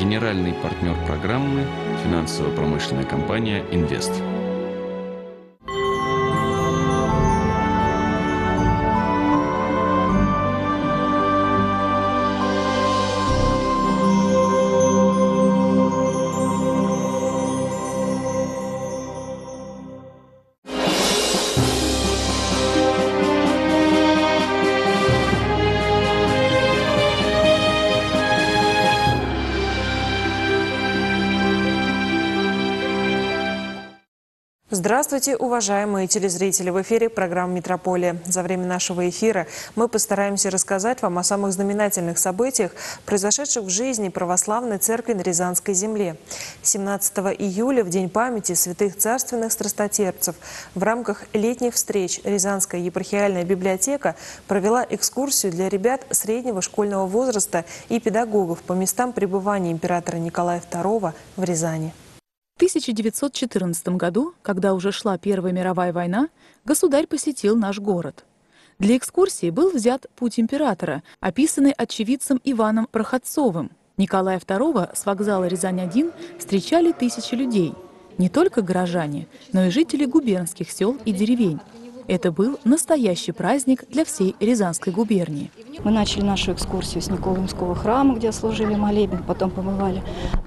Генеральный партнер программы – финансово-промышленная компания «Инвест». Здравствуйте, уважаемые телезрители! В эфире программа «Метрополия». За время нашего эфира мы постараемся рассказать вам о самых знаменательных событиях, произошедших в жизни православной церкви на Рязанской земле. 17 июля, в День памяти святых царственных страстотерпцев, в рамках летних встреч Рязанская епархиальная библиотека провела экскурсию для ребят среднего школьного возраста и педагогов по местам пребывания императора Николая II в Рязани. В 1914 году, когда уже шла Первая мировая война, государь посетил наш город. Для экскурсии был взят путь императора, описанный очевидцем Иваном Проходцовым. Николая II с вокзала Рязань-1 встречали тысячи людей. Не только горожане, но и жители губернских сел и деревень. Это был настоящий праздник для всей Рязанской губернии. Мы начали нашу экскурсию с Николаевского храма, где служили молебен, потом побывали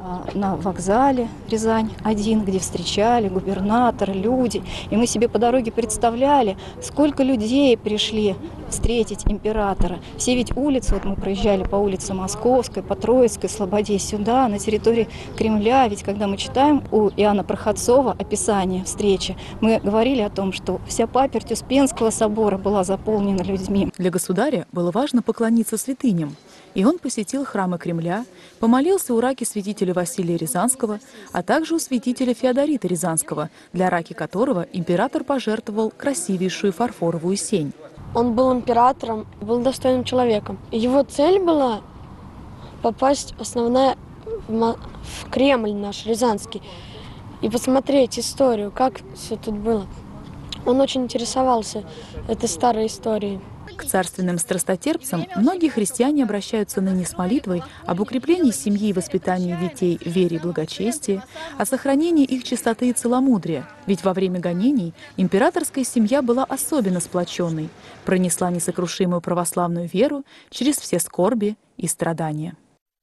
на вокзале Рязань-1, где встречали губернатора, люди. И мы себе по дороге представляли, сколько людей пришли встретить императора. Все ведь улицы, вот мы проезжали по улице Московской, по Троицкой, Слободе, сюда, на территории Кремля. Ведь когда мы читаем у Иоанна Проходцова описание встречи, мы говорили о том, что вся паперть Успенского собора была заполнена людьми. Для государя было важно поклониться святыням, и он посетил храмы Кремля, помолился у раки святителя Василия Рязанского, а также у святителя Феодорита Рязанского, для раки которого император пожертвовал красивейшую фарфоровую сень. Он был императором, был достойным человеком. Его цель была попасть основная в Кремль наш Рязанский и посмотреть историю, как все тут было. Он очень интересовался этой старой историей. К царственным страстотерпцам многие христиане обращаются ныне с молитвой об укреплении семьи и воспитании детей в вере и благочестии, о сохранении их чистоты и целомудрия. Ведь во время гонений императорская семья была особенно сплоченной, пронесла несокрушимую православную веру через все скорби и страдания.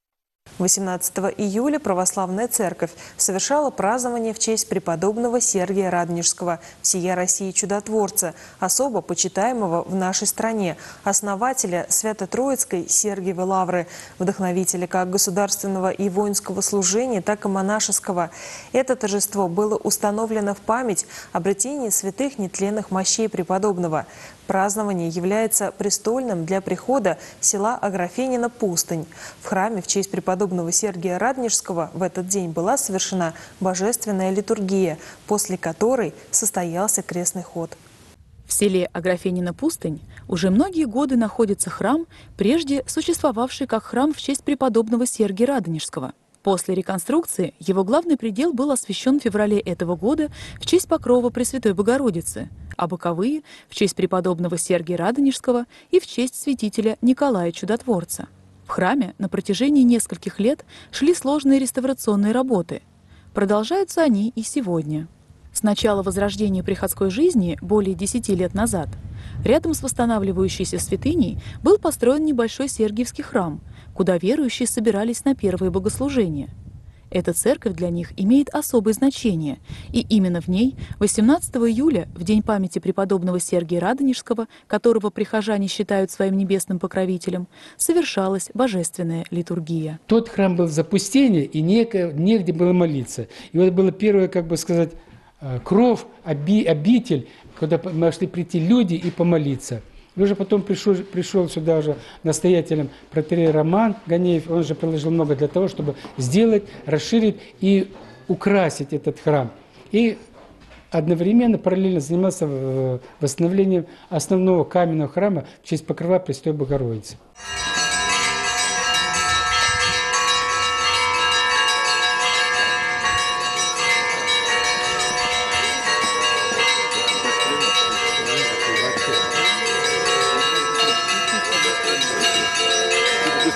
18 июля православная церковь совершала празднование в честь преподобного Сергия Радонежского, всея России чудотворца, особо почитаемого в нашей стране, основателя Свято-Троицкой Сергиевой лавры, вдохновителя как государственного и воинского служения, так и монашеского. Это торжество было установлено в память обретения святых нетленных мощей преподобного. Празднование является престольным для прихода села Аграфенина-Пустынь. В храме в честь преподобного Сергия Радонежского в этот день была совершена божественная литургия, после которой состоялся крестный ход. В селе Аграфенина-Пустынь уже многие годы находится храм, прежде существовавший как храм в честь преподобного Сергия Радонежского. После реконструкции его главный предел был освящен в феврале этого года в честь покрова Пресвятой Богородицы, а боковые – в честь преподобного Сергия Радонежского и в честь святителя Николая Чудотворца. В храме на протяжении нескольких лет шли сложные реставрационные работы. Продолжаются они и сегодня. С начала возрождения приходской жизни, более 10 лет назад, рядом с восстанавливающейся святыней был построен небольшой Сергиевский храм, куда верующие собирались на первые богослужения. Эта церковь для них имеет особое значение, и именно в ней 18 июля, в день памяти преподобного Сергия Радонежского, которого прихожане считают своим небесным покровителем, совершалась божественная литургия. Тот храм был в запустении, и негде было молиться. И вот было первое, как бы сказать, кров, обитель, куда могли прийти люди и помолиться. И уже потом пришел сюда уже настоятелем протоиерей Роман Ганеев, он же приложил много для того, чтобы сделать, расширить и украсить этот храм. И одновременно, параллельно занимался восстановлением основного каменного храма в честь покрова Пресвятой Богородицы.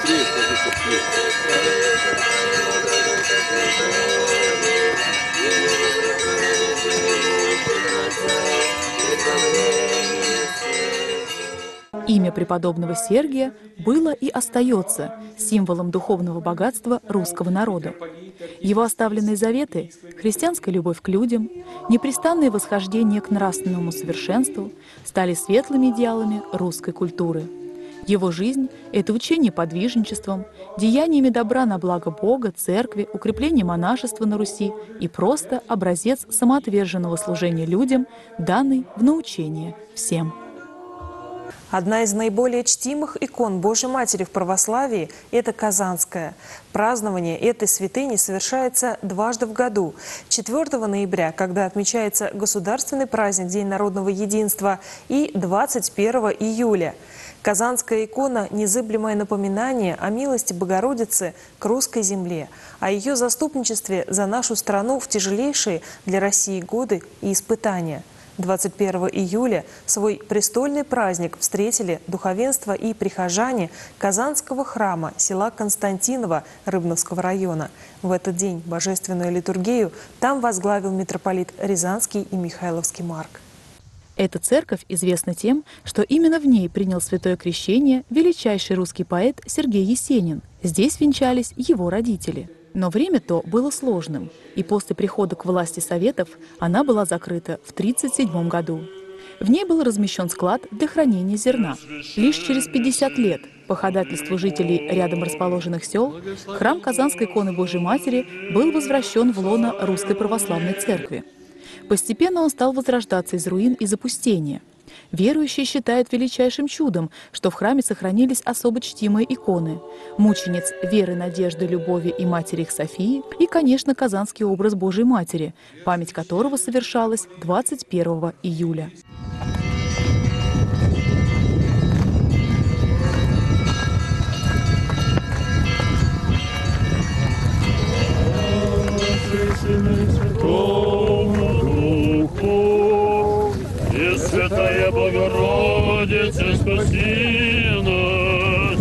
Имя преподобного Сергия было и остается символом духовного богатства русского народа. Его оставленные заветы – христианская любовь к людям, непрестанное восхождение к нравственному совершенству – стали светлыми идеалами русской культуры. Его жизнь – это учение подвижничеством, деяниями добра на благо Бога, церкви, укрепление монашества на Руси и просто образец самоотверженного служения людям, данный в научение всем. Одна из наиболее чтимых икон Божьей Матери в православии – это Казанская. Празднование этой святыни совершается дважды в году. 4 ноября, когда отмечается государственный праздник День народного единства, и 21 июля. Казанская икона – незыблемое напоминание о милости Богородицы к русской земле, о ее заступничестве за нашу страну в тяжелейшие для России годы и испытания. 21 июля свой престольный праздник встретили духовенство и прихожане Казанского храма села Константиново Рыбновского района. В этот день божественную литургию там возглавил митрополит Рязанский и Михайловский Марк. Эта церковь известна тем, что именно в ней принял святое крещение величайший русский поэт Сергей Есенин. Здесь венчались его родители. Но время то было сложным, и после прихода к власти Советов она была закрыта в 1937 году. В ней был размещен склад для хранения зерна. Лишь через 50 лет, по ходатайству жителей рядом расположенных сел, храм Казанской иконы Божьей Матери был возвращен в лоно Русской Православной Церкви. Постепенно он стал возрождаться из руин и запустения. Верующие считают величайшим чудом, что в храме сохранились особо чтимые иконы – мучениц Веры, Надежды, Любови и матери их Софии и, конечно, казанский образ Божьей Матери, память которого совершалась 21 июля. Святая Богородица, спаси нас!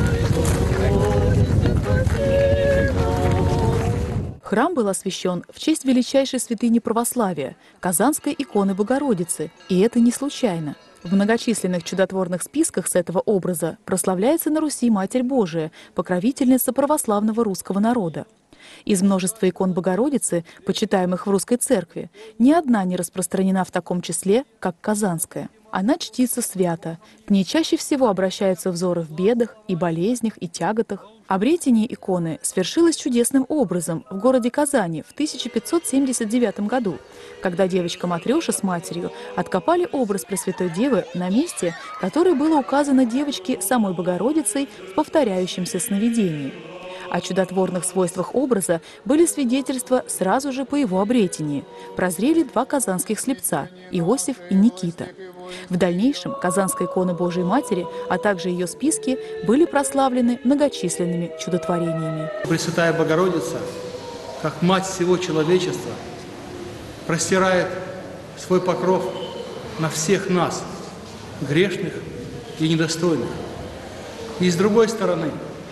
Храм был освящен в честь величайшей святыни православия – Казанской иконы Богородицы, и это не случайно. В многочисленных чудотворных списках с этого образа прославляется на Руси Матерь Божия, покровительница православного русского народа. Из множества икон Богородицы, почитаемых в русской церкви, ни одна не распространена в таком числе, как Казанская. Она чтится свято, к ней чаще всего обращаются взоры в бедах и болезнях и тяготах. Обретение иконы свершилось чудесным образом в городе Казани в 1579 году, когда девочка Матрёша с матерью откопали образ Пресвятой Девы на месте, которое было указано девочке самой Богородицей в повторяющемся сновидении. О чудотворных свойствах образа были свидетельства сразу же по его обретении. Прозрели два казанских слепца – Иосиф и Никита. В дальнейшем Казанская икона Божией Матери, а также ее списки были прославлены многочисленными чудотворениями. Пресвятая Богородица, как мать всего человечества, простирает свой покров на всех нас, грешных и недостойных. И с другой стороны,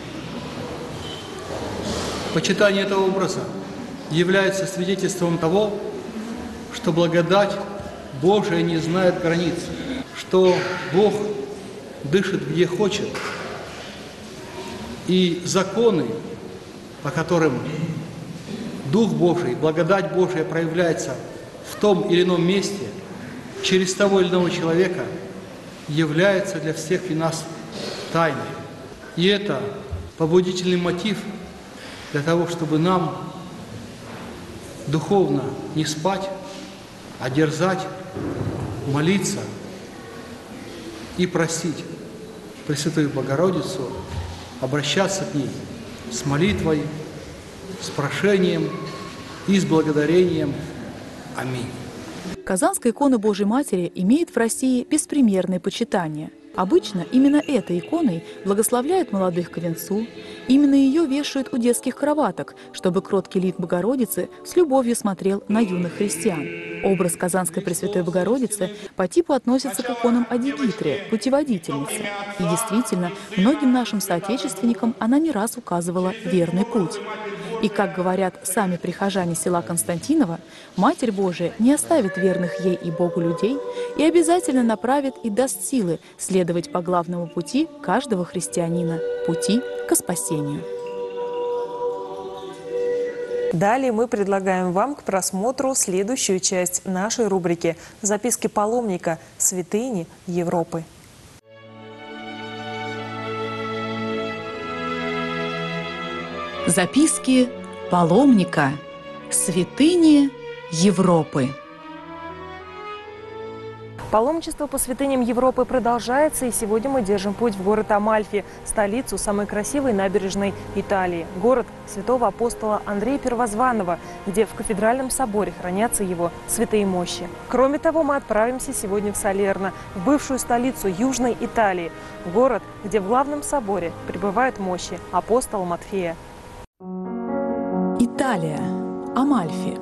почитание этого образа является свидетельством того, что благодать Божия не знает границ, что Бог дышит где хочет, и законы, по которым Дух Божий, благодать Божия проявляется в том или ином месте, через того или иного человека, является для всех и нас тайной. И это побудительный мотив для того, чтобы нам духовно не спать, а дерзать, молиться и просить Пресвятую Богородицу, обращаться к ней с молитвой, с прошением и с благодарением. Аминь. Казанская икона Божьей Матери имеет в России беспримерное почитание. Обычно именно этой иконой благословляют молодых к венцу, именно ее вешают у детских кроваток, чтобы кроткий лик Богородицы с любовью смотрел на юных христиан. Образ Казанской Пресвятой Богородицы по типу относится к иконам Адигитре, путеводительницы. И действительно, многим нашим соотечественникам она не раз указывала верный путь. И, как говорят сами прихожане села Константиново, Матерь Божия не оставит верных ей и Богу людей и обязательно направит и даст силы следовать по главному пути каждого христианина – пути к спасению. Далее мы предлагаем вам к просмотру следующую часть нашей рубрики «Записки паломника. Святыни Европы». Записки паломника. Святыни Европы. Паломничество по святыням Европы продолжается, и сегодня мы держим путь в город Амальфи, столицу самой красивой набережной Италии. Город святого апостола Андрея Первозванного, где в кафедральном соборе хранятся его святые мощи. Кроме того, мы отправимся сегодня в Салерно, в бывшую столицу Южной Италии, город, где в главном соборе пребывают мощи апостола Матфея. Италия. Амальфи.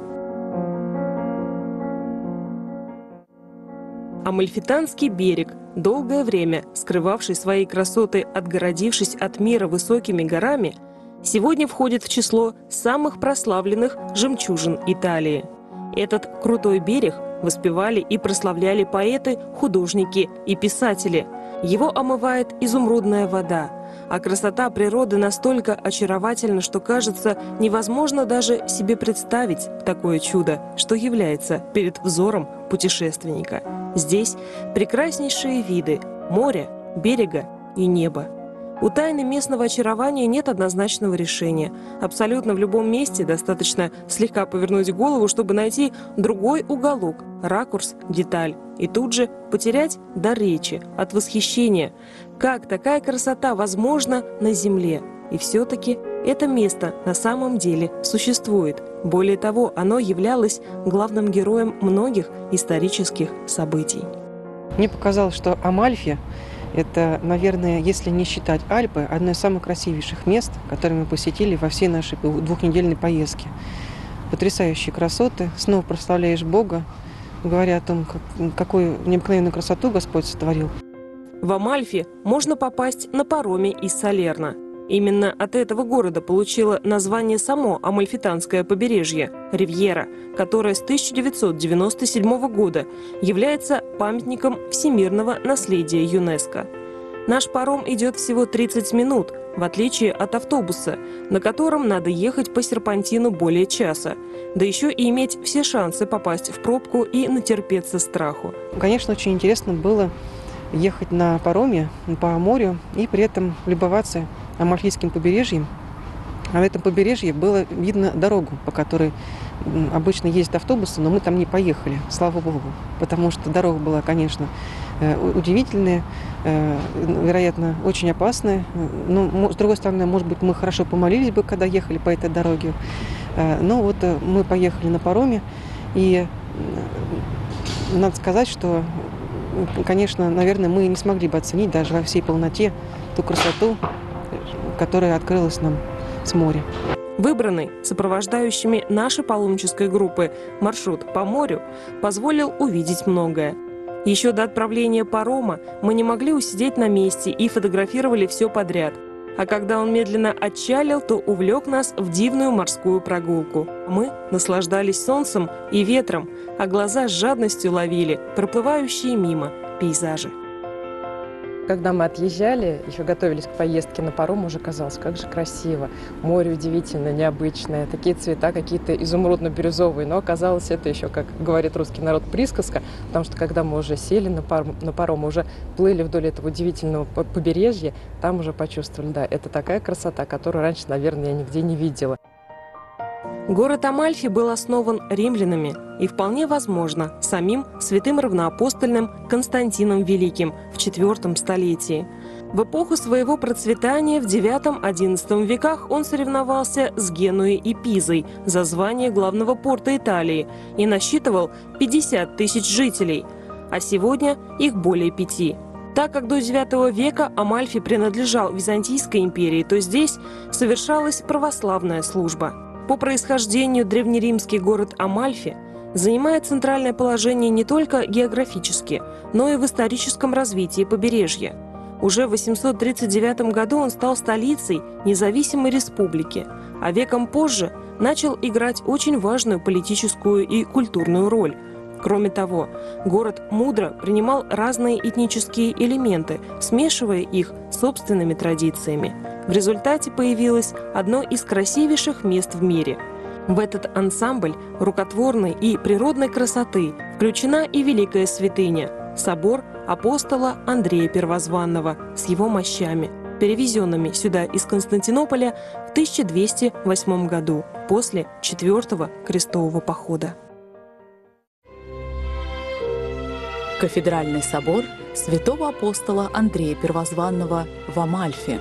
Амальфитанский берег, долгое время скрывавший свои красоты, отгородившись от мира высокими горами, сегодня входит в число самых прославленных жемчужин Италии. Этот крутой берег воспевали и прославляли поэты, художники и писатели. Его омывает изумрудная вода, а красота природы настолько очаровательна, что, кажется, невозможно даже себе представить такое чудо, что является перед взором путешественника. Здесь прекраснейшие виды моря, берега и неба. У тайны местного очарования нет однозначного решения. Абсолютно в любом месте достаточно слегка повернуть голову, чтобы найти другой уголок, ракурс, деталь. И тут же потерять дар речи от восхищения. Как такая красота возможна на земле? И все-таки это место на самом деле существует. Более того, оно являлось главным героем многих исторических событий. Мне показалось, что Амальфи – это, наверное, если не считать Альпы, одно из самых красивейших мест, которые мы посетили во всей нашей двухнедельной поездке. Потрясающие красоты, снова прославляешь Бога, говоря о том, какую необыкновенную красоту Господь сотворил. В Амальфи можно попасть на пароме из Салерно. Именно от этого города получило название само Амальфитанское побережье – Ривьера, которое с 1997 года является памятником всемирного наследия ЮНЕСКО. Наш паром идет всего 30 минут, в отличие от автобуса, на котором надо ехать по серпантину более часа, да еще и иметь все шансы попасть в пробку и натерпеться страху. Конечно, очень интересно было ехать на пароме по морю и при этом любоваться Амальфийским побережьем. А на этом побережье было видно дорогу, по которой обычно ездят автобусы, но мы там не поехали, слава Богу, потому что дорога была, конечно, удивительная, вероятно, очень опасная. Но, с другой стороны, может быть, мы хорошо помолились бы, когда ехали по этой дороге. Но вот мы поехали на пароме, и надо сказать, что, конечно, наверное, мы не смогли бы оценить даже во всей полноте ту красоту, которая открылась нам с моря. Выбранный сопровождающими нашей паломнической группы маршрут по морю позволил увидеть многое. Еще до отправления парома мы не могли усидеть на месте и фотографировали все подряд. А когда он медленно отчалил, то увлек нас в дивную морскую прогулку. Мы наслаждались солнцем и ветром, а глаза с жадностью ловили проплывающие мимо пейзажи. Когда мы отъезжали, еще готовились к поездке на паром, уже казалось, как же красиво. Море удивительно, необычное, такие цвета какие-то изумрудно-бирюзовые. Но оказалось, это еще, как говорит русский народ, присказка, потому что когда мы уже сели на паром, уже плыли вдоль этого удивительного побережья, там уже почувствовали, да, это такая красота, которую раньше, наверное, я нигде не видела. Город Амальфи был основан римлянами и, вполне возможно, самим святым равноапостольным Константином Великим в IV столетии. В эпоху своего процветания в IX-XI веках он соревновался с Генуей и Пизой за звание главного порта Италии и насчитывал 50 тысяч жителей, а сегодня их более 5. Так как до IX века Амальфи принадлежал Византийской империи, то здесь совершалась православная служба. По происхождению древнеримский город Амальфи занимает центральное положение не только географически, но и в историческом развитии побережья. Уже в 839 году он стал столицей независимой республики, а веком позже начал играть очень важную политическую и культурную роль. Кроме того, город мудро принимал разные этнические элементы, смешивая их с собственными традициями. В результате появилось одно из красивейших мест в мире. В этот ансамбль рукотворной и природной красоты включена и великая святыня – собор апостола Андрея Первозванного с его мощами, перевезенными сюда из Константинополя в 1208 году после 4-го крестового похода. Кафедральный собор святого апостола Андрея Первозванного в Амальфи.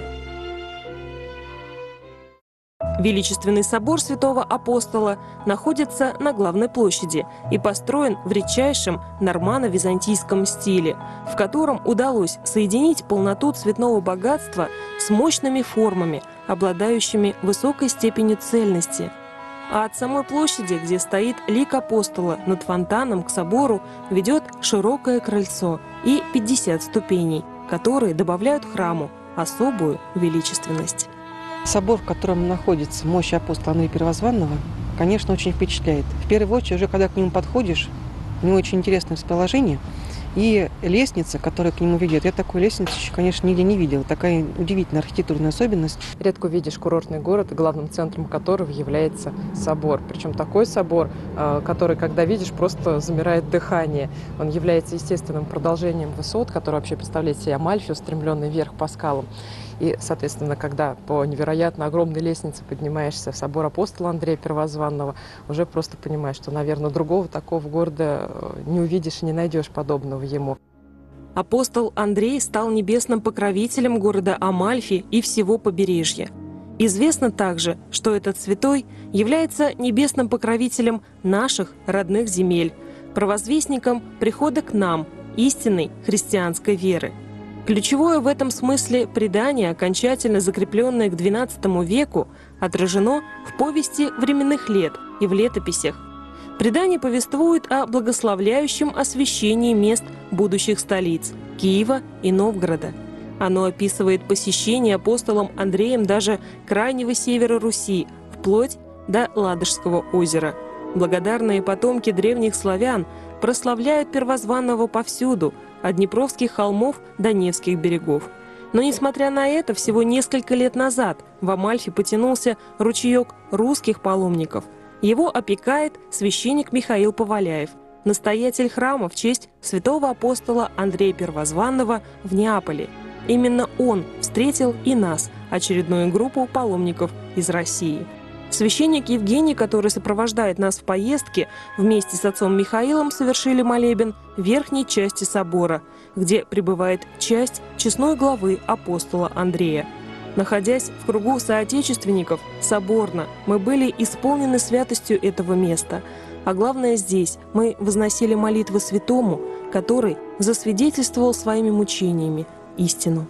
Величественный собор святого апостола находится на главной площади и построен в редчайшем нормано-византийском стиле, в котором удалось соединить полноту цветного богатства с мощными формами, обладающими высокой степенью цельности. А от самой площади, где стоит лик апостола, над фонтаном к собору ведет широкое крыльцо и 50 ступеней, которые добавляют храму особую величественность. Собор, в котором находится мощь апостола Андрея Первозванного, конечно, очень впечатляет. В первую очередь, уже когда к нему подходишь, у него очень интересное расположение. И лестница, которая к нему ведет, я такой лестницы еще, конечно, нигде не видела. Такая удивительная архитектурная особенность. Редко увидишь курортный город, главным центром которого является собор. Причем такой собор, который, когда видишь, просто замирает дыхание. Он является естественным продолжением высот, который вообще представляет себе Амальфи, устремленный вверх по скалам. И, соответственно, когда по невероятно огромной лестнице поднимаешься в собор апостола Андрея Первозванного, уже просто понимаешь, что, наверное, другого такого города не увидишь и не найдешь подобного ему. Апостол Андрей стал небесным покровителем города Амальфи и всего побережья. Известно также, что этот святой является небесным покровителем наших родных земель, провозвестником прихода к нам истинной христианской веры. Ключевое в этом смысле предание, окончательно закрепленное к XII веку, отражено в повести временных лет и в летописях. Предание повествует о благословляющем освящении мест будущих столиц – Киева и Новгорода. Оно описывает посещение апостолом Андреем даже крайнего севера Руси, вплоть до Ладожского озера. Благодарные потомки древних славян прославляют Первозванного повсюду, от Днепровских холмов до Невских берегов. Но, несмотря на это, всего несколько лет назад в Амальфи потянулся ручеек русских паломников. Его опекает священник Михаил Поваляев, настоятель храма в честь святого апостола Андрея Первозванного в Неаполе. Именно он встретил и нас, очередную группу паломников из России. Священник Евгений, который сопровождает нас в поездке, вместе с отцом Михаилом совершили молебен в верхней части собора, где пребывает часть честной главы апостола Андрея. Находясь в кругу соотечественников соборно, мы были исполнены святостью этого места. А главное, здесь мы возносили молитвы святому, который засвидетельствовал своими мучениями истину.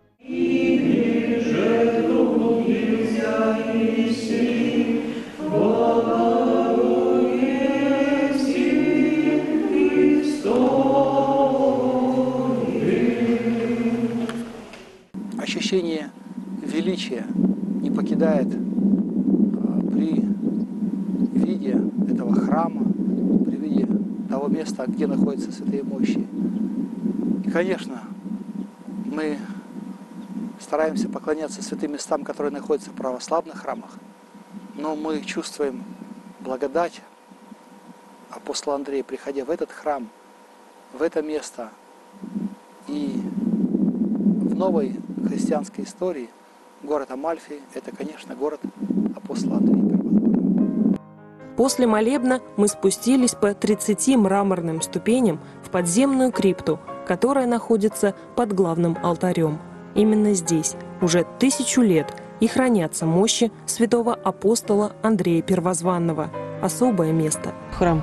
Ощущение величия не покидает при виде этого храма, при виде того места, где находятся святые мощи. И, конечно, мы стараемся поклоняться святым местам, которые находятся в православных храмах, но мы чувствуем благодать апостола Андрея, приходя в этот храм, в это место. И в новой христианской истории город Амальфи – это, конечно, город апостола Андрея Первозванного. После молебна мы спустились по 30 мраморным ступеням в подземную крипту, которая находится под главным алтарем. Именно здесь уже 1000 лет и хранятся мощи святого апостола Андрея Первозванного. Особое место. Храм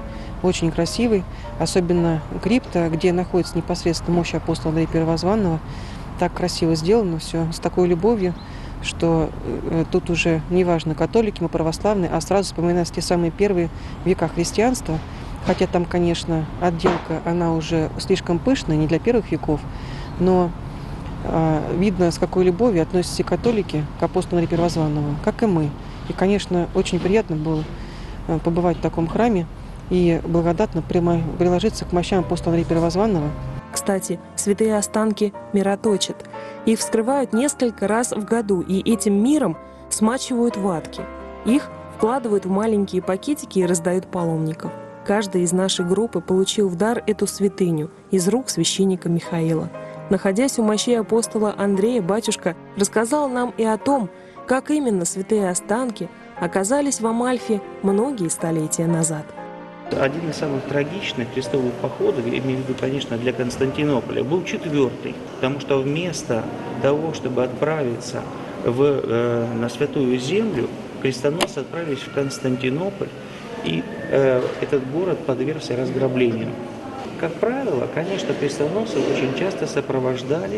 очень красивый, особенно крипта, где находится непосредственно мощь апостола Андрея Первозванного. Так красиво сделано все, с такой любовью, что тут уже неважно, католики мы, православные, а сразу вспоминаются те самые первые века христианства. Хотя там, конечно, отделка, она уже слишком пышная, не для первых веков, но видно, с какой любовью относятся и католики к апостолу Андрею Первозванному, как и мы. И, конечно, очень приятно было побывать в таком храме и благодатно приложиться к мощам апостола Андрея Первозванного. Кстати, святые останки мироточат. Их вскрывают несколько раз в году, и этим миром смачивают ватки. Их вкладывают в маленькие пакетики и раздают паломникам. Каждый из нашей группы получил в дар эту святыню из рук священника Михаила. Находясь у мощей апостола Андрея, батюшка рассказал нам и о том, как именно святые останки оказались в Амальфи многие столетия назад. Один из самых трагичных крестовых походов, я имею в виду, конечно, для Константинополя, был 4-й, потому что вместо того, чтобы отправиться на Святую Землю, крестоносцы отправились в Константинополь, и этот город подвергся разграблению. Как правило, конечно, крестоносцев очень часто сопровождали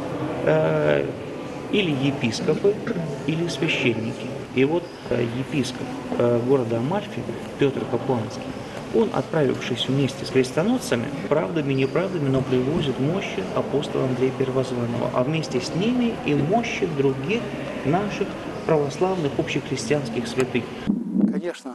или епископы, или священники. И вот епископ города Амальфи, Петр Папуанский, он, отправившись вместе с крестоносцами, правдами и неправдами, но привозит мощи апостола Андрея Первозванного, а вместе с ними и мощи других наших православных общехристианских святых. Конечно,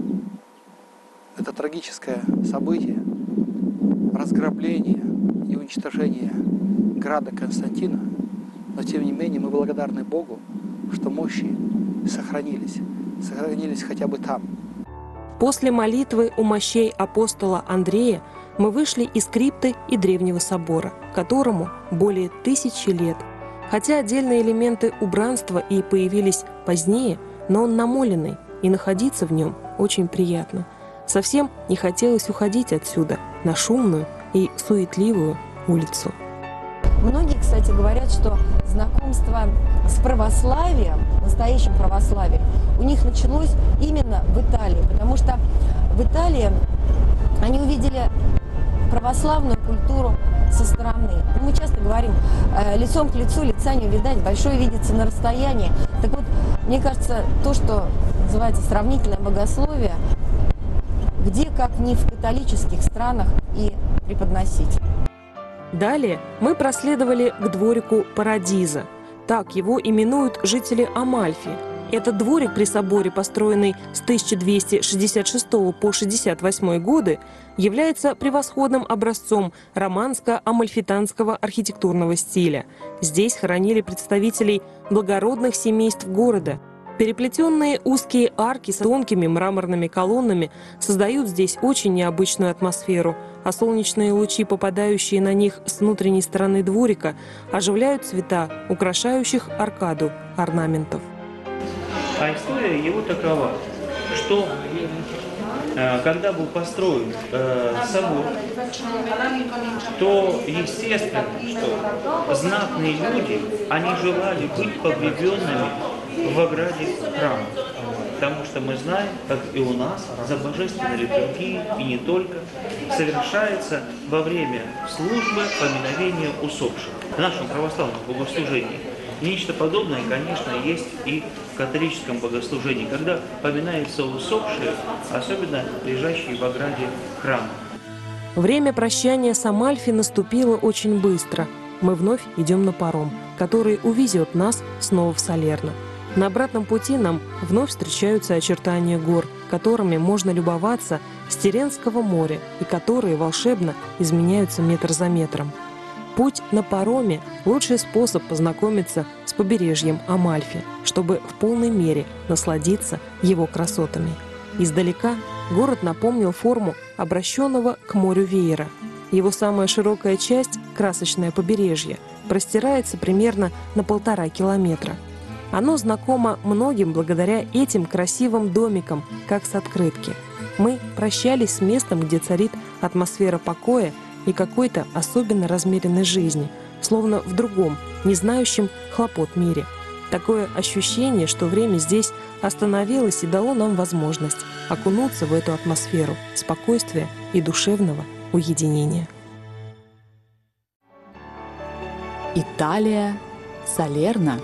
это трагическое событие, разграбление и уничтожение града Константина, но тем не менее мы благодарны Богу, что мощи сохранились хотя бы там. После молитвы у мощей апостола Андрея мы вышли из крипты и древнего собора, которому более 1000 лет. Хотя отдельные элементы убранства и появились позднее, но он намоленный, и находиться в нем очень приятно. Совсем не хотелось уходить отсюда, на шумную и суетливую улицу. Многие, кстати, говорят, что знакомство с православием, настоящим православием, у них началось именно в Италии, потому что в Италии они увидели православную культуру со стороны. Мы часто говорим, лицом к лицу лица не увидать, большое видится на расстоянии. Так вот, мне кажется, то, что называется сравнительное богословие, где, как ни в католических странах, и преподносить. Далее мы проследовали к дворику Парадиза. Так его именуют жители Амальфи. Этот дворик при соборе, построенный с 1266 по 1968 годы, является превосходным образцом романско-амальфитанского архитектурного стиля. Здесь хоронили представителей благородных семейств города. Переплетенные узкие арки с тонкими мраморными колоннами создают здесь очень необычную атмосферу, а солнечные лучи, попадающие на них с внутренней стороны дворика, оживляют цвета, украшающих аркаду орнаментов. А история его такова, что когда был построен собор, то естественно, что знатные люди, они желали быть погребенными в ограде храма. Потому что мы знаем, как и у нас, за божественной литургией, и не только, совершается во время службы поминовения усопших. В нашем православном богослужении нечто подобное, конечно, есть и в католическом богослужении, когда поминаются усопшие, особенно лежащие в ограде храма. Время прощания с Амальфи наступило очень быстро. Мы вновь идем на паром, который увезет нас снова в Салерно. На обратном пути нам вновь встречаются очертания гор, которыми можно любоваться с Тиренского моря и которые волшебно изменяются метр за метром. Путь на пароме – лучший способ познакомиться с побережьем Амальфи, чтобы в полной мере насладиться его красотами. Издалека город напомнил форму обращенного к морю веера. Его самая широкая часть – красочное побережье – простирается примерно на 1,5 километра. Оно знакомо многим благодаря этим красивым домикам, как с открытки. Мы прощались с местом, где царит атмосфера покоя и какой-то особенно размеренной жизни, словно в другом, не знающем хлопот мире. Такое ощущение, что время здесь остановилось и дало нам возможность окунуться в эту атмосферу спокойствия и душевного уединения. Италия, Салерно.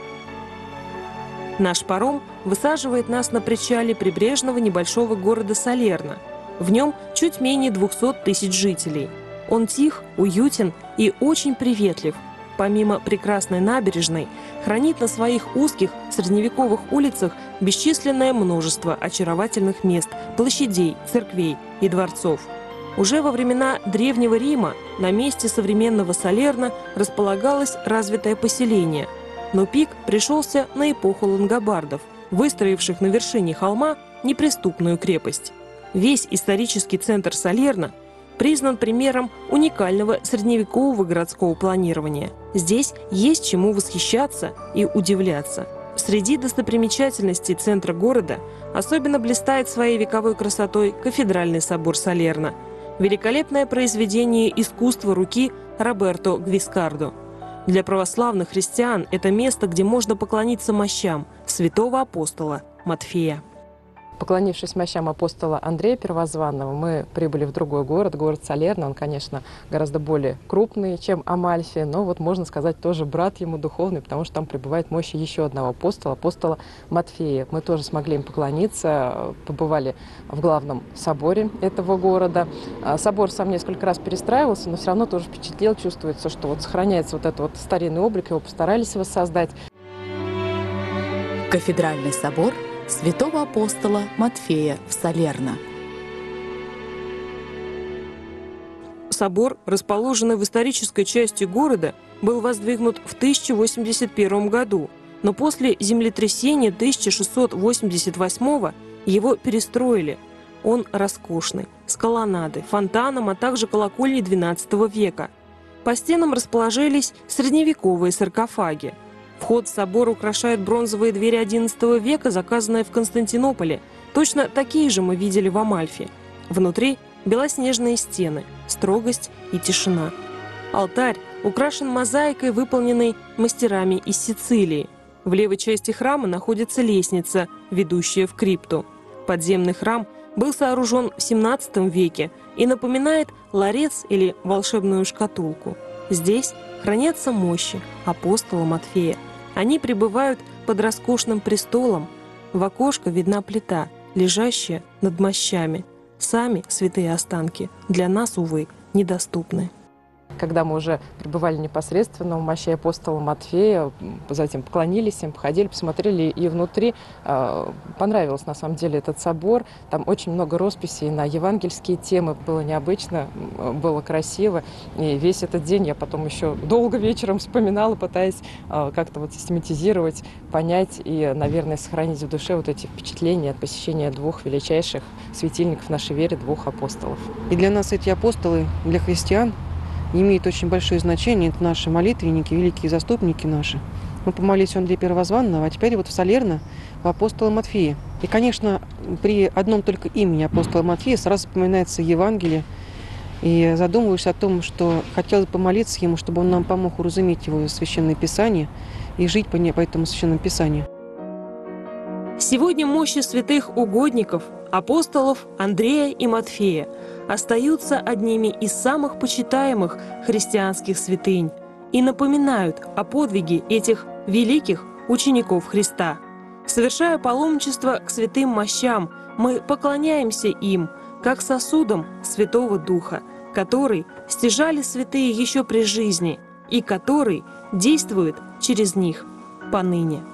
Наш паром высаживает нас на причале прибрежного небольшого города Салерно. В нем чуть менее 200 тысяч жителей. Он тих, уютен и очень приветлив. Помимо прекрасной набережной, хранит на своих узких средневековых улицах бесчисленное множество очаровательных мест, площадей, церквей и дворцов. Уже во времена Древнего Рима на месте современного Салерно располагалось развитое поселение. Но пик пришелся на эпоху лангобардов, выстроивших на вершине холма неприступную крепость. Весь исторический центр Салерно признан примером уникального средневекового городского планирования. Здесь есть чему восхищаться и удивляться. Среди достопримечательностей центра города особенно блистает своей вековой красотой кафедральный собор Салерно, великолепное произведение искусства руки Роберто Гвискардо. Для православных христиан это место, где можно поклониться мощам святого апостола Матфея. Поклонившись мощам апостола Андрея Первозванного, мы прибыли в другой город, город Салерно. Он, конечно, гораздо более крупный, чем Амальфи, но вот можно сказать тоже брат ему духовный, потому что там пребывает мощи еще одного апостола, апостола Матфея. Мы тоже смогли им поклониться, побывали в главном соборе этого города. Собор сам несколько раз перестраивался, но все равно тоже впечатлил, чувствуется, что вот сохраняется вот этот вот старинный облик, его постарались воссоздать. Кафедральный собор святого апостола Матфея в Салерно. Собор, расположенный в исторической части города, был воздвигнут в 1081 году, но после землетрясения 1688 его перестроили. Он роскошный, с колоннадой, фонтаном, а также колокольней XII века. По стенам расположились средневековые саркофаги. Вход в собор украшает бронзовые двери XI века, заказанные в Константинополе. Точно такие же мы видели в Амальфи. Внутри белоснежные стены, строгость и тишина. Алтарь украшен мозаикой, выполненной мастерами из Сицилии. В левой части храма находится лестница, ведущая в крипту. Подземный храм был сооружен в XVII веке и напоминает ларец или волшебную шкатулку. Здесь хранятся мощи апостола Матфея. Они пребывают под роскошным престолом. В окошко видна плита, лежащая над мощами. Сами святые останки для нас, увы, недоступны. Когда мы уже пребывали непосредственно у мощей апостола Матфея, затем поклонились им, походили, посмотрели, и внутри понравился на самом деле этот собор. Там очень много росписей на евангельские темы, было необычно, было красиво. И весь этот день я потом еще долго вечером вспоминала, пытаясь как-то вот систематизировать, понять и, наверное, сохранить в душе вот эти впечатления от посещения двух величайших светильников нашей веры, двух апостолов. И для нас эти апостолы, для христиан, имеет очень большое значение. Это наши молитвенники, великие заступники наши. Мы помолились у Андрея Первозванного, а теперь вот в Салерно у апостола Матфея. И, конечно, при одном только имени апостола Матфея сразу вспоминается Евангелие. И задумываешься о том, что хотелось бы помолиться ему, чтобы он нам помог уразуметь его Священное Писание и жить по этому Священному Писанию. Сегодня мощи святых угодников, апостолов Андрея и Матфея, остаются одними из самых почитаемых христианских святынь и напоминают о подвиге этих великих учеников Христа. Совершая паломничество к святым мощам, мы поклоняемся им, как сосудам Святого Духа, который стяжали святые еще при жизни и который действует через них поныне.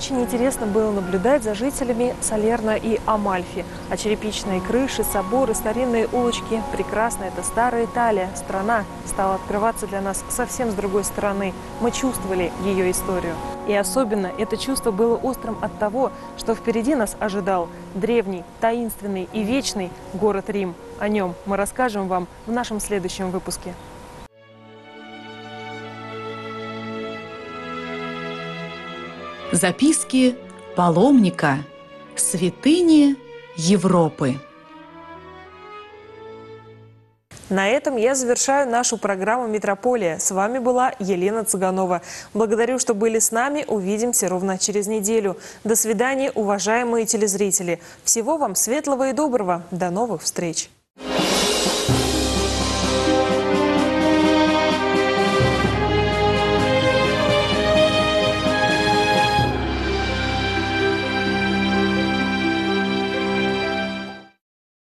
Очень интересно было наблюдать за жителями Салерно и Амальфи. А черепичные крыши, соборы, старинные улочки – прекрасно. Это старая Италия. Страна стала открываться для нас совсем с другой стороны. Мы чувствовали ее историю. И особенно это чувство было острым от того, что впереди нас ожидал древний, таинственный и вечный город Рим. О нем мы расскажем вам в нашем следующем выпуске. Записки паломника. Святыни Европы. На этом я завершаю нашу программу «Метрополия». С вами была Елена Цыганова. Благодарю, что были с нами. Увидимся ровно через неделю. До свидания, уважаемые телезрители. Всего вам светлого и доброго. До новых встреч.